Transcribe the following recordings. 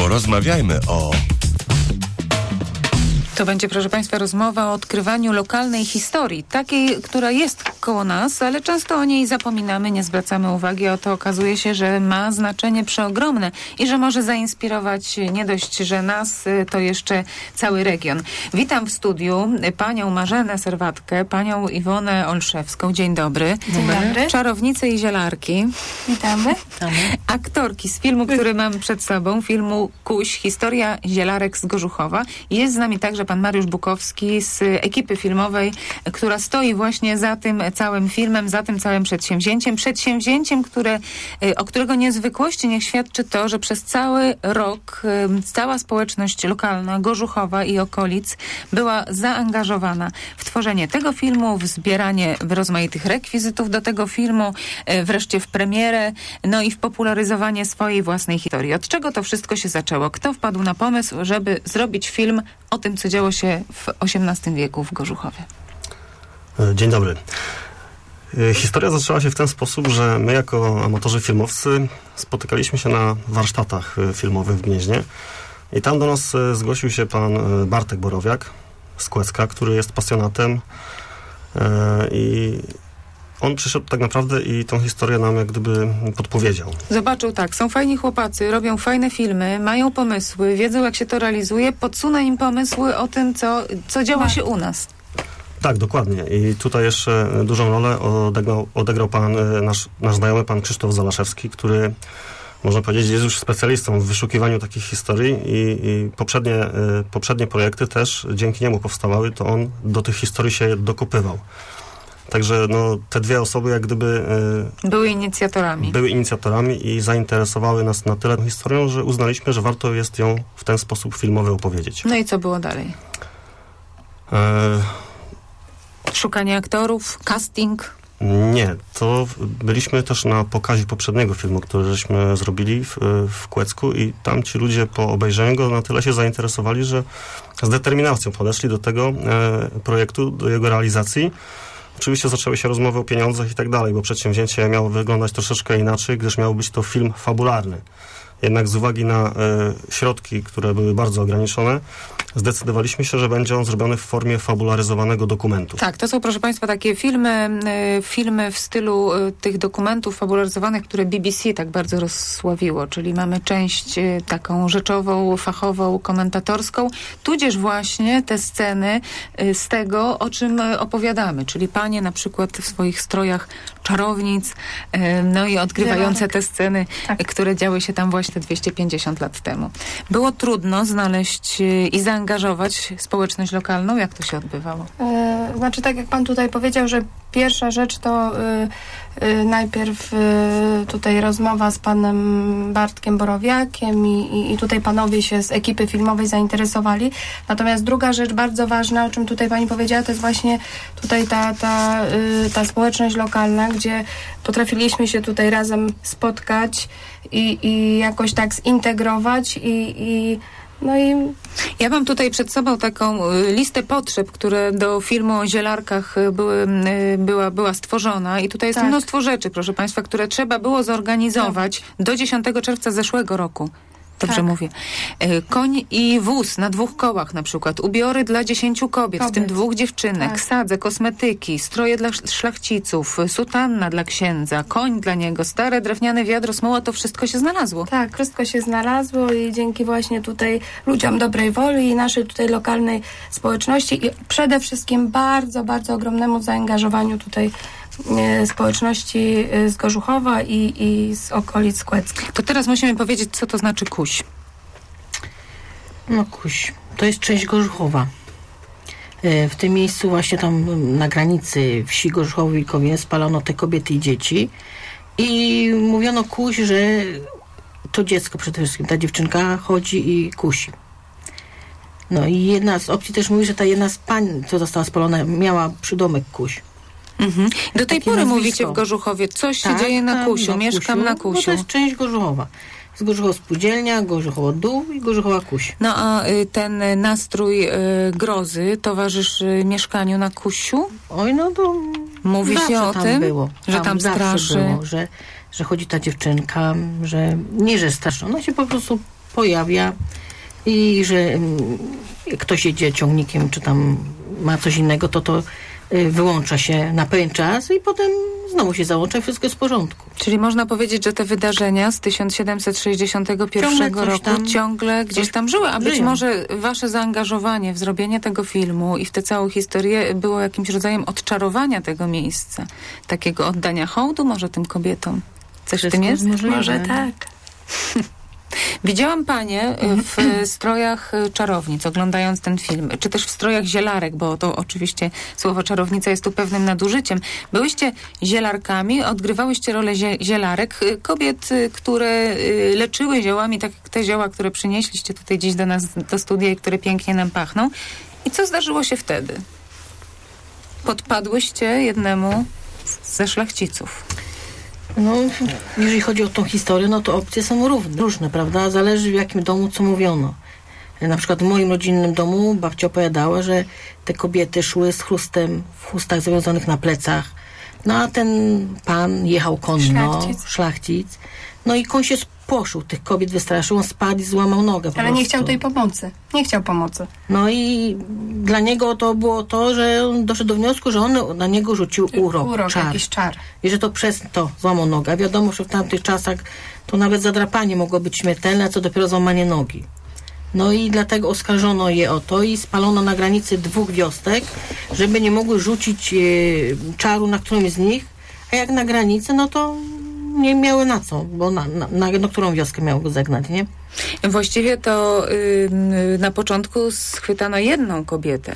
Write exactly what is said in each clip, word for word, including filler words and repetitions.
Porozmawiajmy o... To będzie, proszę Państwa, rozmowa o odkrywaniu lokalnej historii, takiej, która jest koło nas, ale często o niej zapominamy, nie zwracamy uwagi, a to okazuje się, że ma znaczenie przeogromne i że może zainspirować nie dość, że nas, to jeszcze cały region. Witam w studiu panią Marzenę Serwatkę, panią Iwonę Olszewską. Dzień dobry. Dzień dobry. Czarownice i zielarki. Witamy. Aktorki z filmu, który mam przed sobą, filmu Kuś, historia zielarek z Gorzuchowa. Jest z nami także pan Mariusz Bukowski z ekipy filmowej, która stoi właśnie za tym całym filmem, za tym całym przedsięwzięciem. Przedsięwzięciem, które, o którego niezwykłości niech świadczy to, że przez cały rok cała społeczność lokalna, Gorzuchowa i okolic była zaangażowana w tworzenie tego filmu, w zbieranie rozmaitych rekwizytów do tego filmu, wreszcie w premierę, no i w popularyzowanie swojej własnej historii. Od czego to wszystko się zaczęło? Kto wpadł na pomysł, żeby zrobić film o tym, co działo się w osiemnastym wieku w Gorzuchowie? Dzień dobry. Historia zaczęła się w ten sposób, że my jako amatorzy filmowcy spotykaliśmy się na warsztatach filmowych w Gnieźnie i tam do nas zgłosił się pan Bartek Borowiak z Kłecka, który jest pasjonatem i on przyszedł tak naprawdę i tą historię nam jak gdyby podpowiedział. Zobaczył tak, są fajni chłopacy, robią fajne filmy, mają pomysły, wiedzą jak się to realizuje, podsunę im pomysły o tym, co, co działa się u nas. Tak, dokładnie. I tutaj jeszcze dużą rolę odegrał, odegrał pan, nasz, nasz znajomy pan Krzysztof Zalaszewski, który, można powiedzieć, jest już specjalistą w wyszukiwaniu takich historii i, i poprzednie, poprzednie projekty też dzięki niemu powstawały, to on do tych historii się dokopywał. Także no, te dwie osoby jak gdyby... E, były inicjatorami. Były inicjatorami i zainteresowały nas na tyle historią, że uznaliśmy, że warto jest ją w ten sposób filmowy opowiedzieć. No i co było dalej? E... Szukanie aktorów, casting? Nie, to byliśmy też na pokazie poprzedniego filmu, który żeśmy zrobili w, w Kłecku i tam ci ludzie po obejrzeniu go na tyle się zainteresowali, że z determinacją podeszli do tego e, projektu, do jego realizacji. Oczywiście zaczęły się rozmowy o pieniądzach i tak dalej, bo przedsięwzięcie miało wyglądać troszeczkę inaczej, gdyż miał być to film fabularny. Jednak z uwagi na e, środki, które były bardzo ograniczone, zdecydowaliśmy się, że będzie on zrobiony w formie fabularyzowanego dokumentu. Tak, to są, proszę Państwa, takie filmy, e, filmy w stylu e, tych dokumentów fabularyzowanych, które B B C tak bardzo rozsławiło, czyli mamy część e, taką rzeczową, fachową, komentatorską, tudzież właśnie te sceny e, z tego, o czym e, opowiadamy, czyli panie na przykład w swoich strojach czarownic, e, no i odgrywające te sceny, tak, które działy się tam właśnie dwieście pięćdziesiąt lat temu. Było trudno znaleźć e, i zaangażować społeczność lokalną? Jak to się odbywało? E, znaczy, tak jak pan tutaj powiedział, że pierwsza rzecz to y, y, najpierw y, tutaj rozmowa z panem Bartkiem Borowiakiem i, i, i tutaj panowie się z ekipy filmowej zainteresowali. Natomiast druga rzecz bardzo ważna, o czym tutaj pani powiedziała, to jest właśnie tutaj ta, ta, y, ta społeczność lokalna, gdzie potrafiliśmy się tutaj razem spotkać i, i jakoś tak zintegrować i, i no i ja mam tutaj przed sobą taką y, listę potrzeb, które do filmu o zielarkach były, y, była, była stworzona i tutaj jest tak. mnóstwo rzeczy, proszę Państwa, które trzeba było zorganizować tak. do dziesiątego czerwca zeszłego roku. Dobrze tak. mówię. Y, koń i wóz na dwóch kołach na przykład, ubiory dla dziesięciu kobiet, kobiet. w tym dwóch dziewczynek, tak. sadze, kosmetyki, stroje dla szlachciców, sutanna dla księdza, koń dla niego, stare drewniane wiadro, smoła, to wszystko się znalazło. Tak, wszystko się znalazło i dzięki właśnie tutaj ludziom dobrej woli i naszej tutaj lokalnej społeczności i przede wszystkim bardzo, bardzo ogromnemu zaangażowaniu tutaj społeczności z Gorzuchowa i, i z okolic Kłecka. To teraz musimy powiedzieć, co to znaczy Kuś. No Kuś, to jest część Gorzuchowa. W tym miejscu właśnie tam na granicy wsi Gorzuchowej i Wilkowie spalono te kobiety i dzieci i mówiono Kuś, że to dziecko przede wszystkim, ta dziewczynka chodzi i kusi. No i jedna z opcji też mówi, że ta jedna z pań, co została spalona, miała przydomek Kuś. Mhm. Do tej Takie pory nazwisko. Mówicie w Gorzuchowie, coś tak, się dzieje na Kusiu, na mieszkam Kusiu, na Kusiu. No to jest część Gorzuchowa. Z Gorzuchowa Spółdzielnia, Gorzuchowa Dół i Gorzuchowa Kuś. No a y, ten nastrój y, grozy towarzyszy mieszkaniu na Kusiu? Oj, no to mówi się o tam tym, było. że tam, tam straszy. Było, że, że chodzi ta dziewczynka, że nie, że straszy. Ona się po prostu pojawia i że mm, ktoś jedzie ciągnikiem, czy tam ma coś innego, to to y, wyłącza się na pewien czas i potem znowu się załącza i wszystko jest w porządku. Czyli można powiedzieć, że te wydarzenia z tysiąc siedemset sześćdziesiątego pierwszego Ciągle coś roku tam- ciągle gdzieś tam żyły, a być żyją. może wasze zaangażowanie w zrobienie tego filmu i w tę całą historię było jakimś rodzajem odczarowania tego miejsca, takiego oddania hołdu może tym kobietom. Coś w tym Wszystko jest? możliwe. Może tak. Widziałam panie w e, strojach e, czarownic, oglądając ten film, czy też w strojach zielarek, bo to oczywiście słowo czarownica jest tu pewnym nadużyciem. Byłyście zielarkami, odgrywałyście rolę zie- zielarek, e, kobiet, e, które e, leczyły ziołami, tak jak te zioła, które przynieśliście tutaj dziś do nas, do studia i które pięknie nam pachną. I co zdarzyło się wtedy? Podpadłyście jednemu z- ze szlachciców. No, jeżeli chodzi o tą historię, no to opcje są równe, różne, prawda? Zależy w jakim domu co mówiono. Na przykład w moim rodzinnym domu babcia opowiadała, że te kobiety szły z chrustem w chustach zawiązanych na plecach. No a ten pan jechał konno, Szlachcic. szlachcic. No i koń się spłoszył, tych kobiet wystraszył, on spadł i złamał nogę po Ale nie prostu. chciał tej pomocy. Nie chciał pomocy. No i dla niego to było to, że on doszedł do wniosku, że on na niego rzucił urok, Urok, czar. jakiś czar. I że to przez to złamał nogę. A wiadomo, że w tamtych czasach to nawet zadrapanie mogło być śmiertelne, a co dopiero złamanie nogi. No i dlatego oskarżono je o to i spalono na granicy dwóch wiosek, żeby nie mogły rzucić e, czaru na którymś z nich, a jak na granicy, no to nie miały na co, bo na, na, na, na którą wioskę miały go zagnać, nie? Właściwie to yy, na początku schwytano jedną kobietę,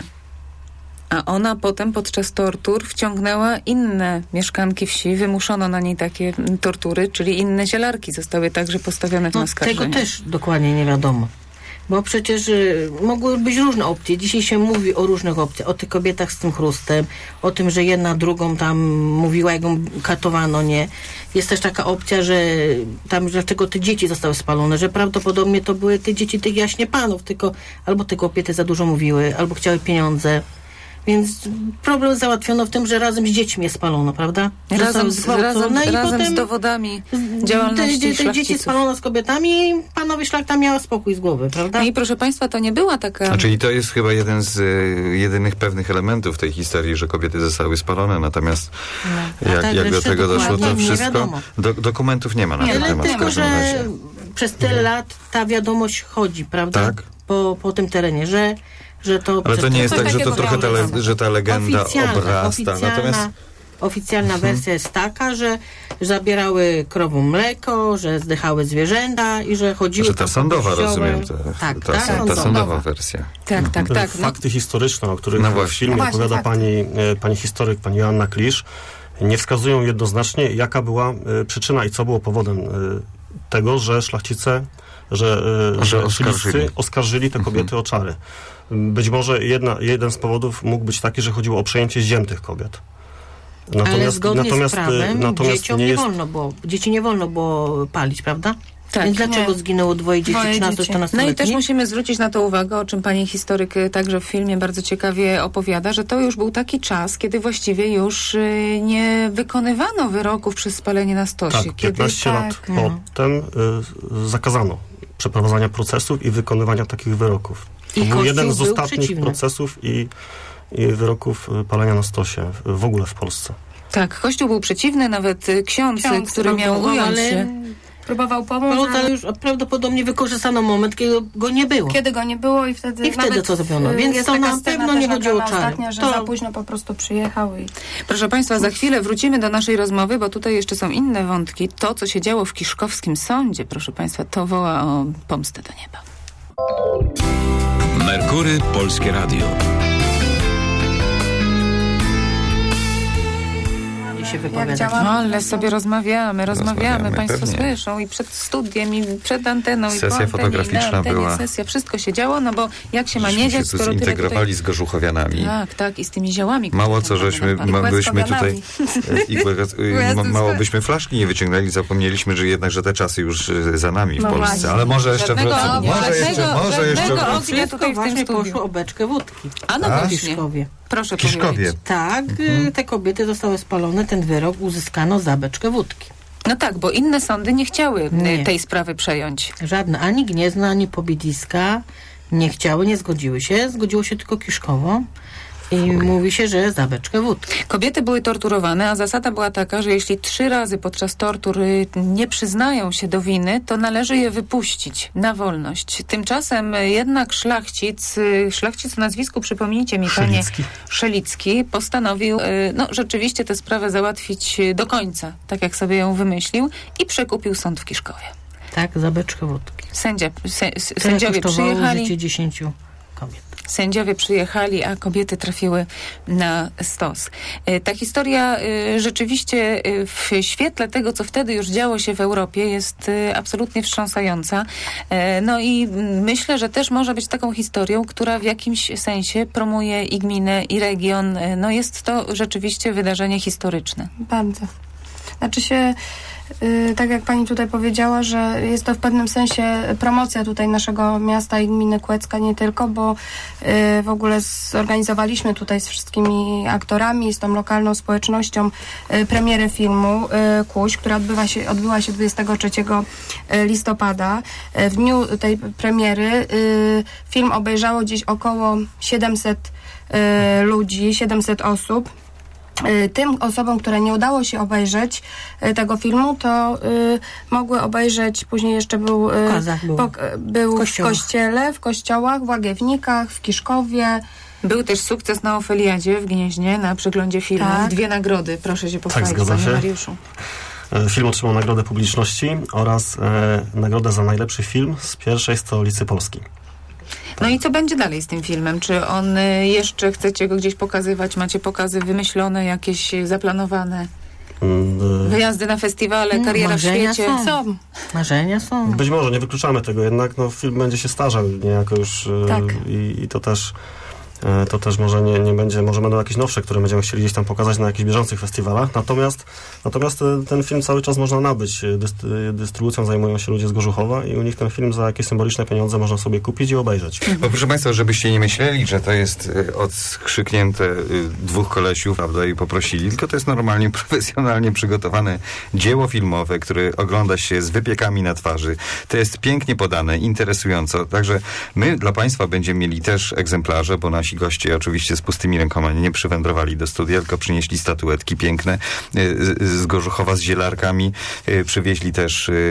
a ona potem podczas tortur wciągnęła inne mieszkanki wsi, wymuszono na niej takie mm, tortury, czyli inne zielarki zostały także postawione w No, oskarżenie. tego też dokładnie nie wiadomo. Bo przecież y, mogły być różne opcje. Dzisiaj się mówi o różnych opcjach. O tych kobietach z tym chrustem, o tym, że jedna drugą tam mówiła, jak ją katowano, nie. Jest też taka opcja, że tam dlaczego te dzieci zostały spalone, że prawdopodobnie to były te dzieci tych jaśnie panów, tylko albo te kobiety za dużo mówiły, albo chciały pieniądze. Więc problem załatwiono w tym, że razem z dziećmi je spalono, prawda? Razem, Zostały z, zgwałcone razem, i razem potem z dowodami te, działalności te, te dzieci szlachciców. spalono z kobietami i panowie szlachta miała spokój z głowy, prawda? No i proszę państwa, to nie była taka... Znaczy i to jest chyba jeden z y, jedynych pewnych elementów tej historii, że kobiety zostały spalone, natomiast No. A jak, tak jak do reszty tego doszło, to dokładnie nie wszystko... wiadomo. Do, dokumentów nie ma na Nie, ten ale temat w Tylko, każdym że razie. przez tyle lat ta wiadomość chodzi, prawda? Tak. Po, po tym terenie, że, że to... Ale to przez nie jest coś tak, że to takiego trochę ta, miało le, że ta legenda Oficjalna, obrasta. oficjalna, Natomiast oficjalna wersja jest taka, że zabierały krowom mleko, że zdychały zwierzęta i że chodziły... że ta po sądowa, kościołem. rozumiem, ta, Tak, ta, tak, ta, ta sądowa. sądowa wersja. Tak, tak, tak. No, Fakty historyczne, o których No w właśnie. filmie No właśnie, opowiada fakty. pani, e, pani historyk, pani Joanna Klisz, nie wskazują jednoznacznie, jaka była e, przyczyna i co było powodem e, tego, że szlachcice, że, e, Że że oskarżyli. szlachcicy oskarżyli te kobiety o czary. Być może jedna, jeden z powodów mógł być taki, że chodziło o przejęcie ziem tych kobiet. Ale zgodnie natomiast, z prawem natomiast dzieciom nie nie, jest... wolno było, dzieci nie wolno było palić, prawda? Tak. Więc dlaczego Nie. zginęło dwoje dzieci, Dwoje trzynasto dzieci. czternasto No i letnie? też musimy zwrócić na to uwagę, o czym pani historyk y, także w filmie bardzo ciekawie opowiada, że to już był taki czas, kiedy właściwie już y, nie wykonywano wyroków przez spalenie na stosie. Tak, kiedy... piętnaście lat tak, no. potem y, zakazano przeprowadzania procesów i wykonywania takich wyroków. To I był Kościół jeden z był ostatnich przeciwny. procesów i, i wyroków y, palenia na stosie w, w ogóle w Polsce. Tak, Kościół był przeciwny, nawet y, ksiądz, Ksiądz który miał próbował, ująć ale- się. Próbował pomóc, No, ale ale już prawdopodobnie wykorzystano moment, kiedy go nie było. kiedy go nie było i wtedy... I wtedy nawet, co zrobiono? y, Więc jest to taka na scena pewno też nie chodziło o nagrana czary. ostatnia, że To- za późno po prostu przyjechał i... Proszę państwa, za chwilę wrócimy do naszej rozmowy, bo tutaj jeszcze są inne wątki. To, co się działo w Kiszkowskim Sądzie, proszę państwa, to woła o pomstę do nieba. Merkury Polskie Radio. się wypowiadać. działa? No, ale sobie rozmawiamy, rozmawiamy, Rozmawiamy, państwo pewnie. słyszą i przed studiem, i przed anteną, i Sesja po antenie, fotograficzna i na antenie, była. sesja, wszystko się działo, no bo jak się ma nie Żeśmy dziać, się tu skoro tyle zintegrowali tutaj... z gorzuchowianami. Tak, tak, i z tymi ziołami. które Mało tam co, mamy żeśmy na ma, pali. byśmy tutaj Kłęckowianami. i y, ma, mało byśmy flaszki nie wyciągnęli, zapomnieliśmy, że jednak, że te czasy już y, za nami w No Polsce. właśnie. Ale może jeszcze Żadnego wrócimy. ognia, Może jeszcze, żadnego- może jeszcze żadnego wrócimy. ognia tutaj w tym właśnie studiu. poszło o beczkę wódki. A no A? W właśnie, Kiszkowie. proszę Kiszkowie. powiedzieć. Tak, y, te kobiety zostały spalone, ten wyrok uzyskano za beczkę wódki. No tak, bo inne sądy nie chciały Nie. tej sprawy przejąć. Żadne, ani Gniezno, ani Pobiedziska nie chciały, nie zgodziły się. Zgodziło się tylko Kiszkowo. I mówi się, że za beczkę wódki. Kobiety były torturowane, a zasada była taka, że jeśli trzy razy podczas tortur y, nie przyznają się do winy, to należy je wypuścić na wolność. Tymczasem y, jednak szlachcic, y, szlachcic o nazwisku, przypomnijcie mi, panie Szelicki. Szelicki, postanowił y, no, rzeczywiście tę sprawę załatwić y, do końca, tak jak sobie ją wymyślił, i przekupił sąd w Kiszkowie. Tak, za beczkę wódki. Sędzia, sę, s- Tyle sędziowie kosztowało przyjechali. życie dziesięciu kobiet. Sędziowie przyjechali, a kobiety trafiły na stos. E, Ta historia e, rzeczywiście e, w świetle tego, co wtedy już działo się w Europie, jest e, absolutnie wstrząsająca. E, No i mm, myślę, że też może być taką historią, która w jakimś sensie promuje i gminę, i region. E, No jest to rzeczywiście wydarzenie historyczne. Bardzo. Znaczy się, y, tak jak pani tutaj powiedziała, że jest to w pewnym sensie promocja tutaj naszego miasta i gminy Kłecka, nie tylko, bo y, w ogóle zorganizowaliśmy tutaj z wszystkimi aktorami, z tą lokalną społecznością y, premierę filmu y, Kuś, która odbywa się, odbyła się dwudziestego trzeciego listopada. Y, w dniu tej premiery y, film obejrzało gdzieś około siedemset y, ludzi, siedemset osób. Y, Tym osobom, które nie udało się obejrzeć y, tego filmu, to y, mogły obejrzeć, później jeszcze był, y, Pokazach był. pok- był w Kościołach. kościele, w kościołach, w Łagiewnikach, w Kiszkowie. Był też sukces na Ofeliadzie w Gnieźnie, na przeglądzie filmu. Tak. Dwie nagrody, proszę się pochwalić, zgadza panie się. Mariuszu. E, Film otrzymał Nagrodę Publiczności oraz e, nagrodę za najlepszy film z pierwszej stolicy Polski. No i co będzie dalej z tym filmem? Czy on y, jeszcze chcecie go gdzieś pokazywać? Macie pokazy wymyślone, jakieś y, zaplanowane? Mm, e, Wyjazdy na festiwale, Mm, kariera w marzenia świecie? są. Co? Marzenia są. Być może, nie wykluczamy tego, jednak no, film będzie się starzał niejako już e, Tak. i, i to też e, to też może nie, nie będzie, może będą jakieś nowsze, które będziemy chcieli gdzieś tam pokazać na jakichś bieżących festiwalach. Natomiast, natomiast e, ten film cały czas można nabyć. E, Dyst, e, dystrybucją zajmują się ludzie z Gorzuchowa i u nich ten film za jakieś symboliczne pieniądze można sobie kupić i obejrzeć. Bo proszę Państwa, żebyście nie myśleli, że to jest y, odskrzyknięte y, dwóch kolesiów, prawda, i poprosili, tylko to jest normalnie, profesjonalnie przygotowane dzieło filmowe, które ogląda się z wypiekami na twarzy. To jest pięknie podane, interesująco. Także my dla Państwa będziemy mieli też egzemplarze, bo nasi goście oczywiście z pustymi rękoma nie przywędrowali do studia, tylko przynieśli statuetki piękne y, z, z Gorzuchowa z zielarkami. Y, przywieźli też y,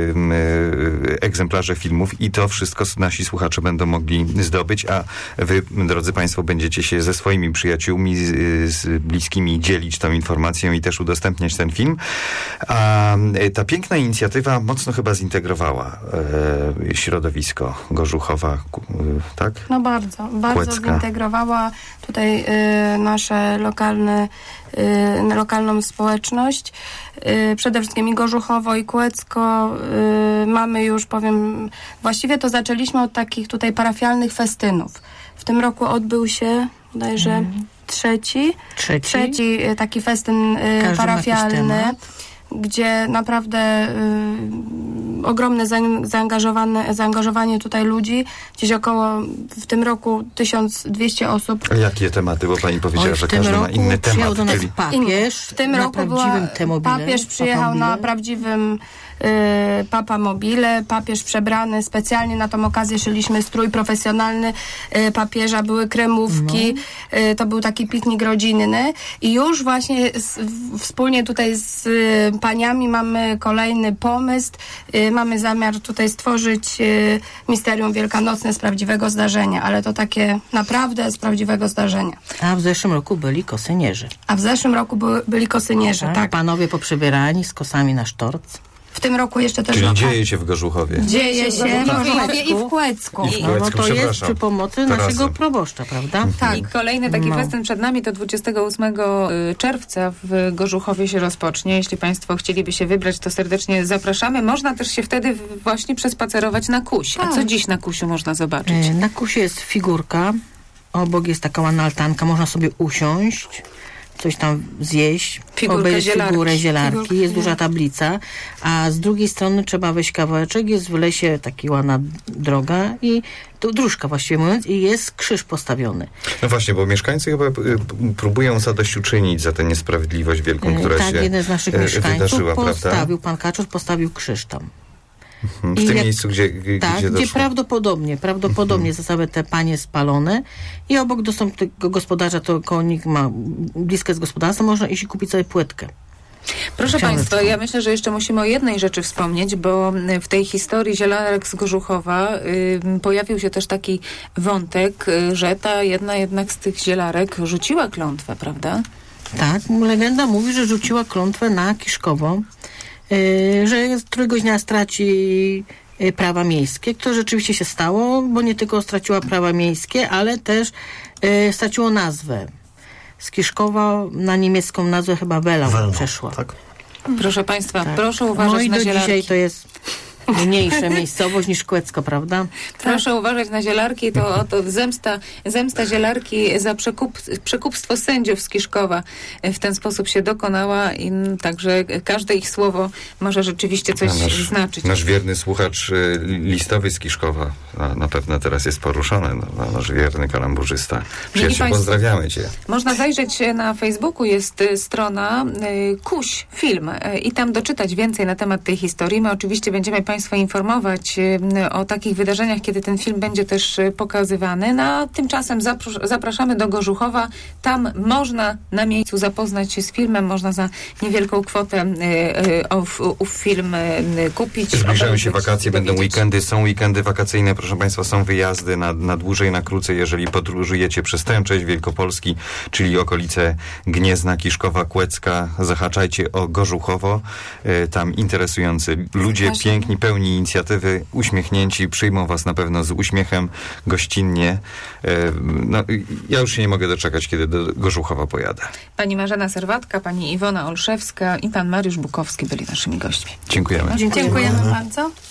y, egzemplarze filmów i to wszystko nasi słuchacze będą mogli zdobyć, a wy, drodzy Państwo, będziecie się ze swoimi przyjaciółmi, z, z bliskimi dzielić tą informacją i też udostępniać ten film. A e, ta piękna inicjatywa mocno chyba zintegrowała e, środowisko Gorzuchowa, ku- e, tak? No bardzo, bardzo Kłecka. zintegrowała tutaj y, nasze lokalne, y, lokalną społeczność. Y, przede wszystkim i Gorzuchowo, i Kłecko. Y, mamy już, powiem, właściwie to zaczęliśmy od takich tutaj parafialnych festynów. W tym roku odbył się bodajże mm. trzeci, Trzeci. trzeci y, taki festyn y, Każdy ma parafialny, jakiś temat. gdzie naprawdę y, ogromne zaang- zaangażowane, zaangażowanie tutaj ludzi. Gdzieś około w tym roku tysiąc dwieście osób. A jakie tematy? Bo Pani powiedziała, Oj, że w tym każdy ma roku inny przyjechał temat. do nas Czyli papież W tym na roku prawdziwym była, temobile. papież przyjechał na papamobile. prawdziwym y, Papa Mobile, papież przebrany, specjalnie na tą okazję szyliśmy strój profesjonalny y, papieża, były kremówki, y, to był taki piknik rodzinny i już właśnie z, w, wspólnie tutaj z y, paniami mamy kolejny pomysł, y, mamy zamiar tutaj stworzyć y, misterium wielkanocne z prawdziwego zdarzenia, ale to takie naprawdę z prawdziwego zdarzenia. A w zeszłym roku byli kosynierzy. A w zeszłym roku były, byli kosynierzy, tak. tak. Panowie poprzebierani z kosami na sztorc. W tym roku jeszcze też... Czyli no, dzieje się w Gorzuchowie. Dzieje się w Gorzuchowie i w Kłecku. I w No, no Kłecku, to jest przepraszam. przy pomocy To naszego razem. proboszcza, prawda? Tak. I kolejny taki No. festyn przed nami to dwudziestego ósmego czerwca w Gorzuchowie się rozpocznie. Jeśli Państwo chcieliby się wybrać, to serdecznie zapraszamy. Można też się wtedy właśnie przespacerować na Kuś. A Tak. co dziś na Kusiu można zobaczyć? E, Na kusie jest figurka, obok jest taka ładna altanka, można sobie usiąść. coś tam zjeść, Figurkę obejrzeć zielarki. figurę zielarki, Figurkę jest duża zielarki. tablica, a z drugiej strony trzeba wejść kawałeczek, jest w lesie taki ładna droga i to dróżka właściwie mówiąc i jest krzyż postawiony. No właśnie, bo mieszkańcy chyba y, próbują zadośćuczynić za tę niesprawiedliwość wielką, która tak, się jeden z naszych y, mieszkańców wydarzyła, postawił, prawda? pan Kaczor postawił krzyż tam. W i tym jak- miejscu, gdzie, gdzie Tak, gdzie doszło. prawdopodobnie, prawdopodobnie Mhm. zostały te panie spalone i obok dostępnego gospodarza, to konik ma bliskie z gospodarstwa, można iść i kupić sobie płytkę. Proszę Książeczką. Państwa, ja myślę, że jeszcze musimy o jednej rzeczy wspomnieć, bo w tej historii Zielarek z Gorzuchowa y, pojawił się też taki wątek, y, że ta jedna jednak z tych zielarek rzuciła klątwę, prawda? Tak, legenda mówi, że rzuciła klątwę na Kiszkowo, yy, że któregoś dnia straci yy, prawa miejskie, które rzeczywiście się stało, bo nie tylko straciła prawa miejskie, ale też yy, straciło nazwę. Z Kiszkowa na niemiecką nazwę chyba Welau Welno, przeszła. Tak. Proszę Państwa, Tak. proszę uważać No i na do zielarki. dzisiaj to jest mniejsza miejscowość niż Kłecko, prawda? Proszę uważać na zielarki, to oto zemsta, zemsta zielarki za przekup, przekupstwo sędziów z Kiszkowa w ten sposób się dokonała i m, także każde ich słowo może rzeczywiście coś A nasz, znaczyć. nasz wierny słuchacz y, listowy z Kiszkowa a, na pewno teraz jest poruszony. No, no, nasz wierny kalamburzysta. Przyjaciel, Państwo, pozdrawiamy cię. Można zajrzeć na Facebooku, jest y, strona y, Kuś Film y, i tam doczytać więcej na temat tej historii. My oczywiście będziemy Państwa informować y, o takich wydarzeniach, kiedy ten film będzie też y, pokazywany. No, a tymczasem zapros- zapraszamy do Gorzuchowa. Tam można na miejscu zapoznać się z filmem, można za niewielką kwotę y, y, ów, ów film y, kupić. Zbliżają się obejrzeć, wakacje, będą dowiedzieć. weekendy, są weekendy wakacyjne, proszę Państwa, są wyjazdy na, na dłużej, na krócej, jeżeli podróżujecie przez tę część Wielkopolski, czyli okolice Gniezna, Kiszkowa, Kłecka, zahaczajcie o Gorzuchowo, e, tam interesujący ludzie, Właśnie. piękni, pełni inicjatywy, uśmiechnięci, przyjmą Was na pewno z uśmiechem, gościnnie. E, no, ja już się nie mogę doczekać, kiedy do Gorzuchowa pojadę. Pani Marzena Serwatka, pani Iwona Olszewska i pan Mariusz Bukowski byli naszymi gośćmi. Dziękujemy. Dziękujemy bardzo.